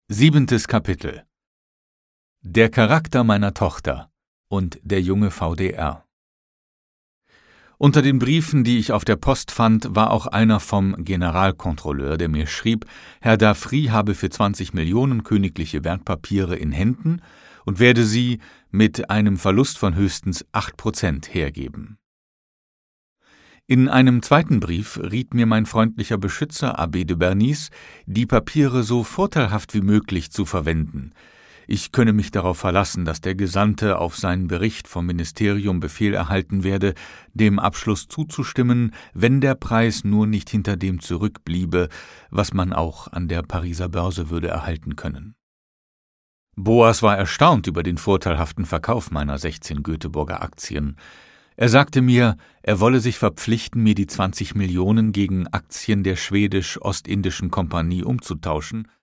7. Kapitel. Der Charakter meiner Tochter und der junge VDR. Unter den Briefen, die ich auf der Post fand, war auch einer vom Generalkontrolleur, der mir schrieb, Herr D'Affry habe für 20 Millionen königliche Wertpapiere in Händen und werde sie mit einem Verlust von höchstens 8% hergeben. In einem zweiten Brief riet mir mein freundlicher Beschützer, Abbé de Bernis, die Papiere so vorteilhaft wie möglich zu verwenden. Ich könne mich darauf verlassen, dass der Gesandte auf seinen Bericht vom Ministerium Befehl erhalten werde, dem Abschluss zuzustimmen, wenn der Preis nur nicht hinter dem zurückbliebe, was man auch an der Pariser Börse würde erhalten können. Boas war erstaunt über den vorteilhaften Verkauf meiner 16 Göteborger Aktien. Er sagte mir, er wolle sich verpflichten, mir die 20 Millionen gegen Aktien der Schwedisch-Ostindischen Kompanie umzutauschen,